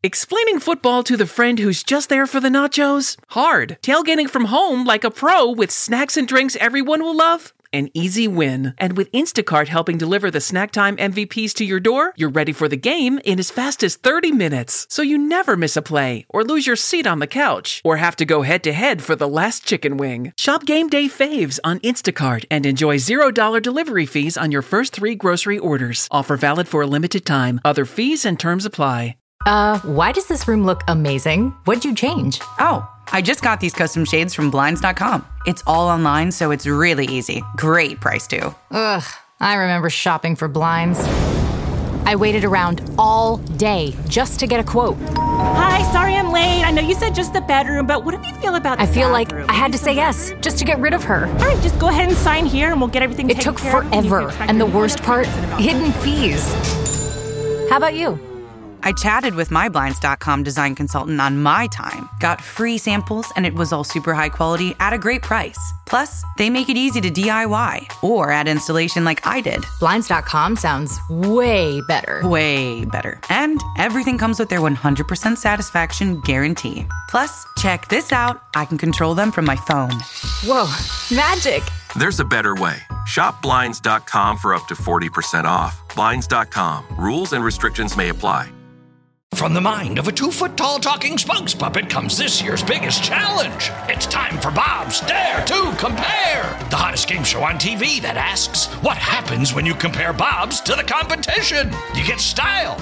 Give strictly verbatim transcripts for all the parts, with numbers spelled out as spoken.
Explaining football to the friend who's just there for the nachos? Hard. Tailgating from home like a pro with snacks and drinks everyone will love? An easy win. And with Instacart helping deliver the snack time M V Ps to your door, you're ready for the game in as fast as thirty minutes. So you never miss a play, or lose your seat on the couch, or have to go head-to-head for the last chicken wing. Shop Game Day Faves on Instacart and enjoy zero dollars delivery fees on your first three grocery orders. Offer valid for a limited time. Other fees and terms apply. Uh, why does this room look amazing? What'd you change? Oh, I just got these custom shades from Blinds dot com. It's all online, so it's really easy. Great price, too. Ugh, I remember shopping for blinds. I waited around all day just to get a quote. Hi, sorry I'm late. I know you said just the bedroom, but what do you feel about the I feel bathroom? like I had to say yes just to get rid of her. All right, just go ahead and sign here and we'll get everything It taken took care of. forever, and the worst part, hidden fees. How about you? I chatted with my Blinds dot com design consultant on my time, got free samples, and it was all super high quality at a great price. Plus, they make it easy to D I Y or add installation like I did. Blinds dot com sounds way better. Way better. And everything comes with their one hundred percent satisfaction guarantee. Plus, check this out. I can control them from my phone. Whoa, magic. There's a better way. Shop Blinds dot com for up to forty percent off. Blinds dot com. Rules and restrictions may apply. From the mind of a two-foot-tall talking spokes puppet comes this year's biggest challenge. It's time for Bob's Dare to Compare, the hottest game show on T V that asks, what happens when you compare Bob's to the competition? You get style.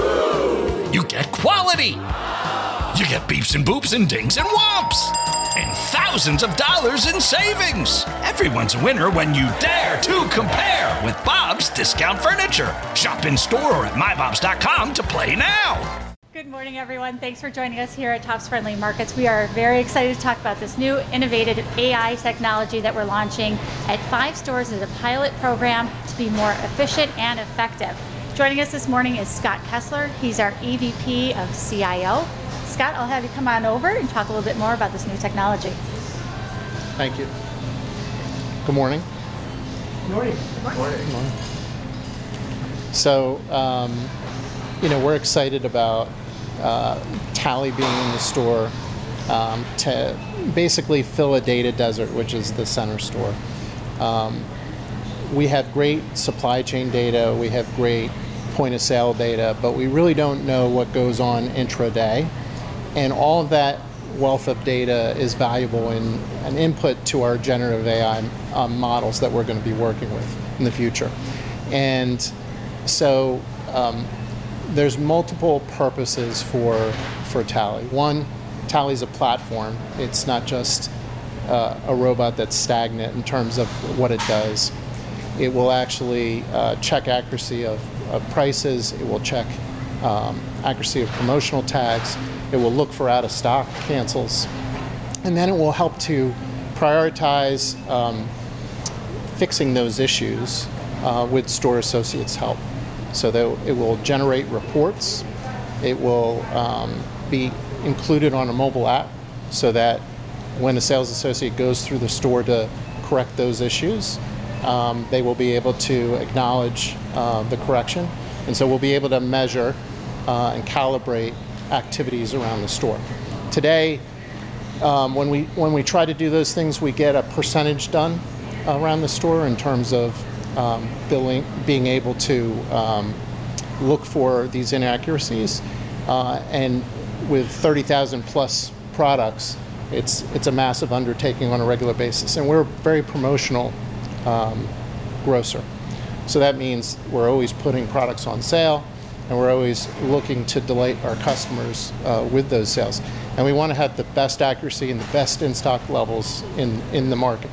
You get quality. You get beeps and boops and dings and whomps. And thousands of dollars in savings. Everyone's a winner when you dare to compare with Bob's Discount Furniture. Shop in store or at my bobs dot com to play now. Good morning, everyone. Thanks for joining us here at Tops Friendly Markets. We are very excited to talk about this new innovative A I technology that we're launching at five stores as a pilot program to be more efficient and effective. Joining us this morning is Scott Kessler. He's our E V P of C I O. Scott, I'll have you come on over and talk a little bit more about this new technology. Thank you. Good morning. Good morning. Good morning. Good morning. So, um, you know, we're excited about uh, Tally being in the store um, to basically fill a data desert, which is the center store. Um, we have great supply chain data, we have great point of sale data, but we really don't know what goes on intraday. And all of that wealth of data is valuable in an input to our generative A I um, models that we're going to be working with in the future. And so um, there's multiple purposes for for Tally. One, Tally's a platform. It's not just uh, a robot that's stagnant in terms of what it does. It will actually uh, check accuracy of, of prices. It will check um, accuracy of promotional tags. It will look for out of stock cancels. And then it will help to prioritize um, fixing those issues uh, with store associates' help. So that it will generate reports. It will um, be included on a mobile app so that when a sales associate goes through the store to correct those issues, um, they will be able to acknowledge uh, the correction. And so we'll be able to measure uh, and calibrate activities around the store. Today, um, when we when we try to do those things, we get a percentage done around the store in terms of um, billing, being able to um, look for these inaccuracies. Uh, and with thirty thousand plus products, it's it's a massive undertaking on a regular basis. And we're a very promotional um, grocer. So that means we're always putting products on sale, and we're always looking to delight our customers uh, with those sales. And we want to have the best accuracy and the best in-stock levels in, in the market.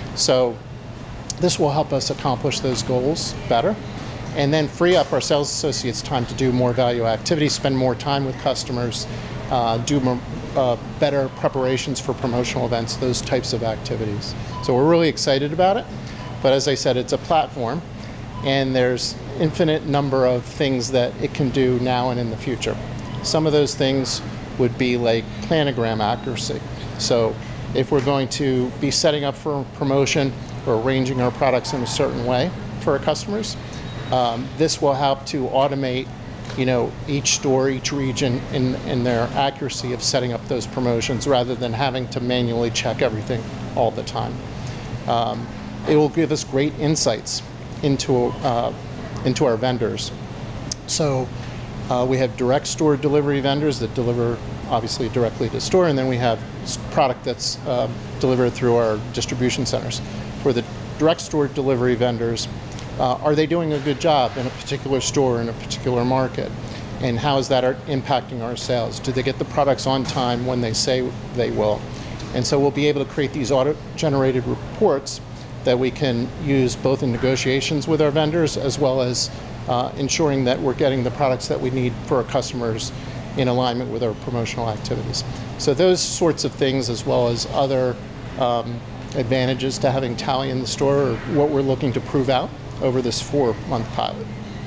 So this will help us accomplish those goals better, and then free up our sales associates time to do more value activities, spend more time with customers, uh, do more, uh, better preparations for promotional events, those types of activities. So we're really excited about it. But as I said, it's a platform, and there's infinite number of things that it can do now and in the future. Some of those things would be like planogram accuracy. So if we're going to be setting up for a promotion or arranging our products in a certain way for our customers, um, this will help to automate you know, each store, each region in, in their accuracy of setting up those promotions rather than having to manually check everything all the time. Um, it will give us great insights into, uh, into our vendors. So uh, we have direct store delivery vendors that deliver obviously directly to store, and then we have product that's uh, delivered through our distribution centers. For the direct store delivery vendors, uh, are they doing a good job in a particular store, in a particular market? And how is that impacting our sales? Do they get the products on time when they say they will? And so we'll be able to create these auto-generated reports that we can use both in negotiations with our vendors as well as uh, ensuring that we're getting the products that we need for our customers in alignment with our promotional activities. So those sorts of things, as well as other um, advantages to having Tally in the store, are what we're looking to prove out over this four-month pilot.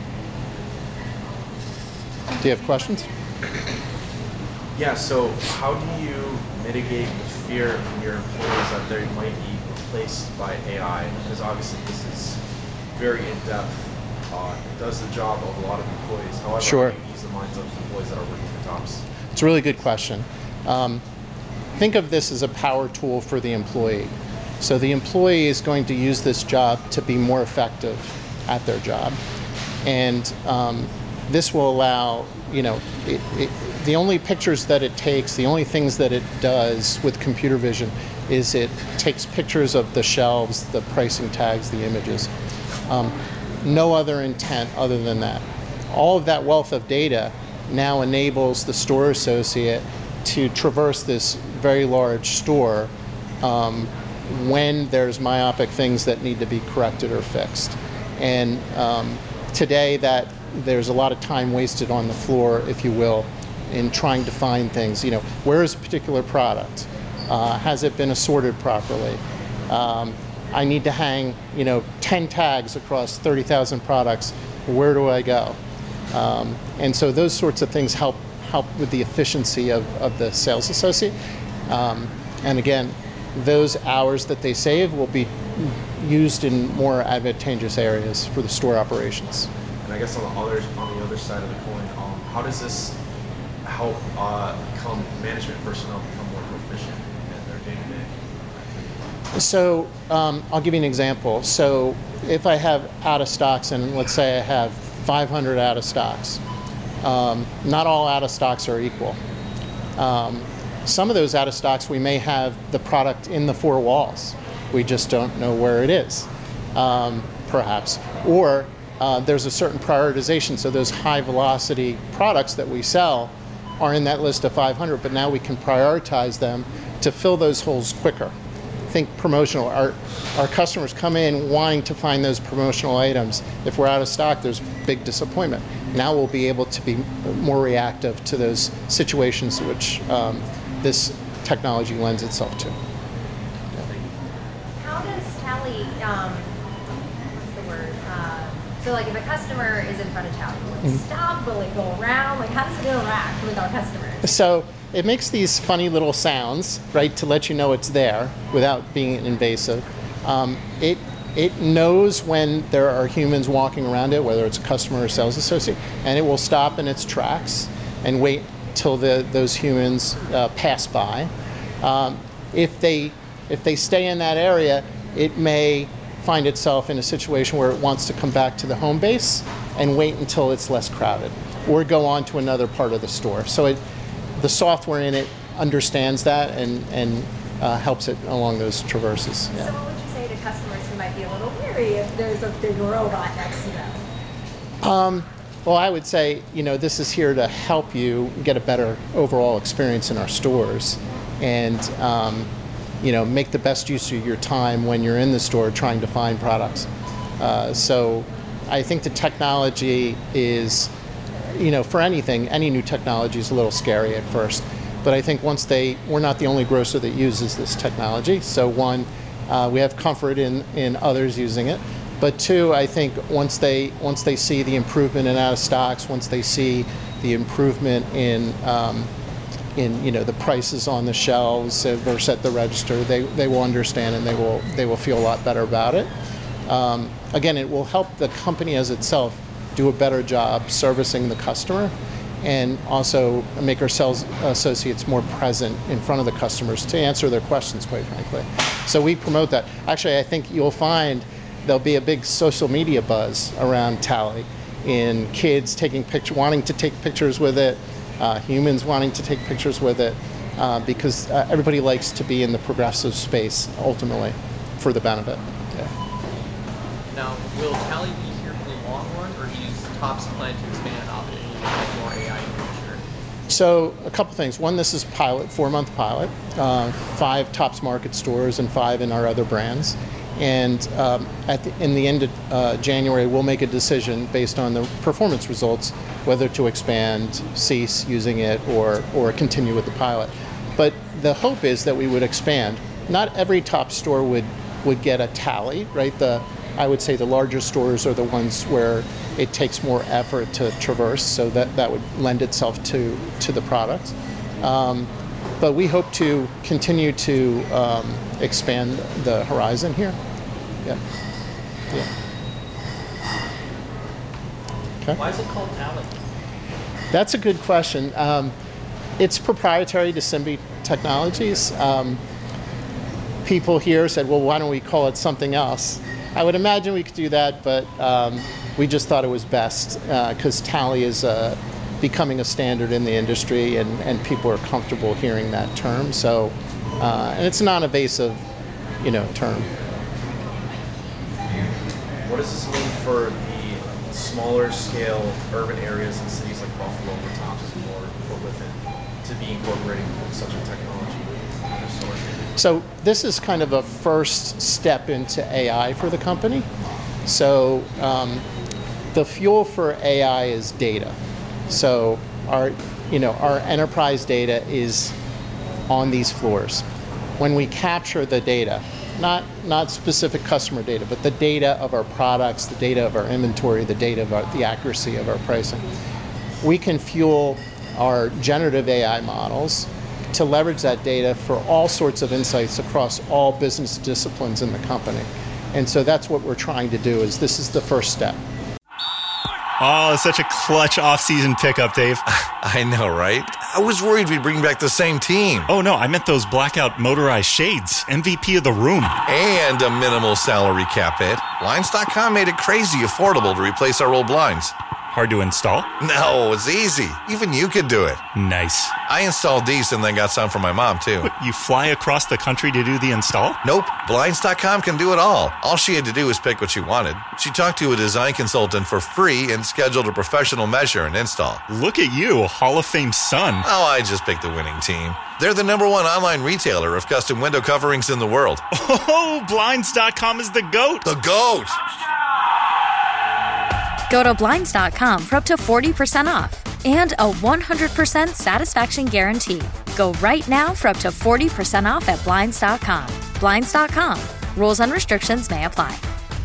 Do you have questions? Yeah, so how do you mitigate the fear from your employees that they might be replaced by A I? Because obviously this is very in-depth. Uh, it does the job of a lot of employees. However, sure. how do you ease the minds of employees that are working for Tops? It's a really good question. Um, think of this as a power tool for the employee. So the employee is going to use this job to be more effective at their job. And um, this will allow, you know, it, it, the only pictures that it takes, the only things that it does with computer vision is it takes pictures of the shelves, the pricing tags, the images. Um, no other intent other than that. All of that wealth of data now enables the store associate to traverse this very large store um, when there's myopic things that need to be corrected or fixed. And um, today that there's a lot of time wasted on the floor, if you will, in trying to find things. You know, where is a particular product? Uh, has it been assorted properly? Um, I need to hang, you know, ten tags across thirty thousand products. Where do I go? Um, and so those sorts of things help help with the efficiency of, of the sales associate. Um, and again, those hours that they save will be used in more advantageous areas for the store operations. And I guess on the other on the other side of the coin, um, how does this help uh, become management personnel become more proficient in their day-to-day? So um, I'll give you an example. So if I have out of stocks, and let's say I have five hundred out of stocks, um, not all out of stocks are equal. Um, some of those out of stocks, we may have the product in the four walls. We just don't know where it is, um, perhaps. Or uh, there's a certain prioritization. So those high velocity products that we sell are in that list of five hundred, but now we can prioritize them to fill those holes quicker. Think promotional. Our, our customers come in wanting to find those promotional items. If we're out of stock, there's big disappointment. Now we'll be able to be more reactive to those situations which um, this technology lends itself to. How does Tally, um, what's the word? Uh, so like if a customer is in front of Tally, will it mm-hmm. stop? Will it go around? Like how does it interact with our customers? So it makes these funny little sounds, right, to let you know it's there without being invasive. Um, it it knows when there are humans walking around it, whether it's a customer or sales associate, and it will stop in its tracks and wait till the, those humans uh, pass by. Um, if they if they stay in that area, it may find itself in a situation where it wants to come back to the home base and wait until it's less crowded, or go on to another part of the store. So it. The software in it understands that and, and uh, helps it along those traverses. Yeah. So what would you say to customers who might be a little weary if there's a big robot next to them? Um, well, I would say, you know, this is here to help you get a better overall experience in our stores and, um, you know, make the best use of your time when you're in the store trying to find products. Uh, so I think the technology is, you know, for anything, any new technology is a little scary at first. But I think once they, we're not the only grocer that uses this technology. So one, uh, we have comfort in, in others using it. But two, I think once they once they see the improvement in out of stocks, once they see the improvement in um, in you know the prices on the shelves versus at the register, they, they will understand and they will they will feel a lot better about it. Um, again, it will help the company as itself do a better job servicing the customer, and also make our sales associates more present in front of the customers to answer their questions, quite frankly. So we promote that. Actually, I think you'll find there'll be a big social media buzz around Tally, in kids taking picture, wanting to take pictures with it, uh, humans wanting to take pictures with it, uh, because uh, everybody likes to be in the progressive space ultimately for the benefit. Yeah. Now, will Tally be here for the long run, or do you Tops plan to expand out and use more A I in the future? So a couple things. One, this is pilot, four-month pilot, uh, five Tops Market stores and five in our other brands. And um, at the, in the end of uh, January, we'll make a decision based on the performance results whether to expand, cease using it, or or continue with the pilot. But the hope is that we would expand. Not every Tops store would would get a Tally, right? The I would say the larger stores are the ones where it takes more effort to traverse, so that, that would lend itself to, to the product. Um, but we hope to continue to um, expand the horizon here. Yeah. Yeah. Okay. Why is it called Tally? That's a good question. Um, it's proprietary to Symbi Technologies. Um, people here said, well, why don't we call it something else? I would imagine we could do that, but um, we just thought it was best because uh, Tally is uh, becoming a standard in the industry, and, and people are comfortable hearing that term. So, uh, and it's a non-evasive, you know, term. What does this mean for the smaller scale urban areas in cities like Buffalo, where Tops is more put with it, to be incorporating such a technology in their stores? So this is kind of a first step into A I for the company. So um, the fuel for A I is data. So our, you know, our enterprise data is on these floors. When we capture the data, not not specific customer data, but the data of our products, the data of our inventory, the data of our, the accuracy of our pricing, we can fuel our generative A I models to leverage that data for all sorts of insights across all business disciplines in the company. And so that's what we're trying to do, is this is the first step. Oh, such a clutch off-season pickup, Dave. I know, right? I was worried we'd bring back the same team. Oh, no, I meant those blackout motorized shades. M V P of the room. And a minimal salary cap hit. Blinds dot com made it crazy affordable to replace our old blinds. Hard to install? No, it's easy. Even you could do it. Nice. I installed these and then got some for my mom, too. What, you fly across the country to do the install? Nope. Blinds dot com can do it all. All she had to do was pick what she wanted. She talked to a design consultant for free and scheduled a professional measure and install. Look at you, Hall of Fame son. Oh, I just picked the winning team. They're the number one online retailer of custom window coverings in the world. Oh, Blinds dot com is the GOAT. The GOAT! Go to Blinds dot com for up to forty percent off and a one hundred percent satisfaction guarantee. Go right now for up to forty percent off at Blinds dot com. Blinds dot com. Rules and restrictions may apply.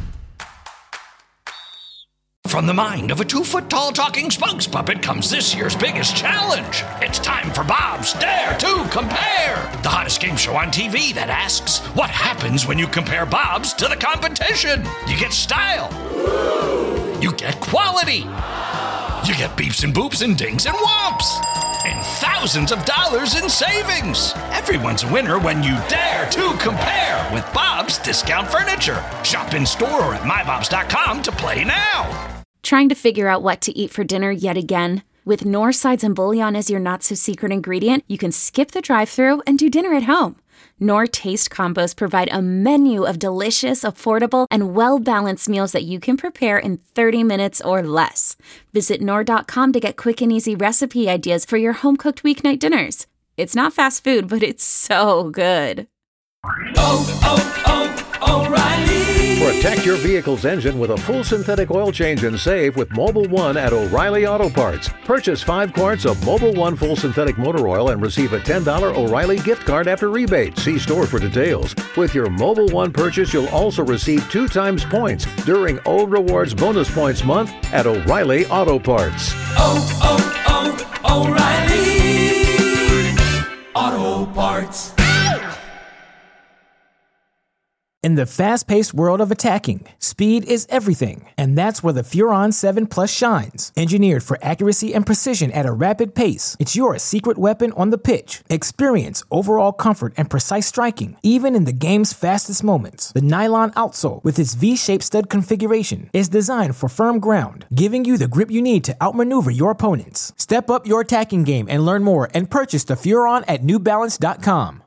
From the mind of a two-foot-tall talking spokes puppet comes this year's biggest challenge. It's time for Bob's Dare to Compare, the hottest game show on T V that asks, what happens when you compare Bob's to the competition? You get style. You get quality. You get beeps and boops and dings and whomps. And thousands of dollars in savings. Everyone's a winner when you dare to compare with Bob's Discount Furniture. Shop in store or at my bobs dot com to play now. Trying to figure out what to eat for dinner yet again? With Knorr sides and bouillon as your not-so-secret ingredient, you can skip the drive-thru and do dinner at home. Knorr Taste Combos provide a menu of delicious, affordable, and well-balanced meals that you can prepare in thirty minutes or less. Visit Knorr dot com to get quick and easy recipe ideas for your home-cooked weeknight dinners. It's not fast food, but it's so good. Oh, oh, oh, O'Reilly! Protect your vehicle's engine with a full synthetic oil change and save with Mobil one at O'Reilly Auto Parts. Purchase five quarts of Mobil one full synthetic motor oil and receive a ten dollars O'Reilly gift card after rebate. See store for details. With your Mobil one purchase, you'll also receive two times points during O Rewards Bonus Points Month at O'Reilly Auto Parts. Oh, oh, oh, O'Reilly Auto Parts. In the fast-paced world of attacking, speed is everything, and that's where the Furon seven Plus shines. Engineered for accuracy and precision at a rapid pace, it's your secret weapon on the pitch. Experience overall comfort and precise striking, even in the game's fastest moments. The nylon outsole, with its V-shaped stud configuration, is designed for firm ground, giving you the grip you need to outmaneuver your opponents. Step up your attacking game and learn more and purchase the Furon at New Balance dot com.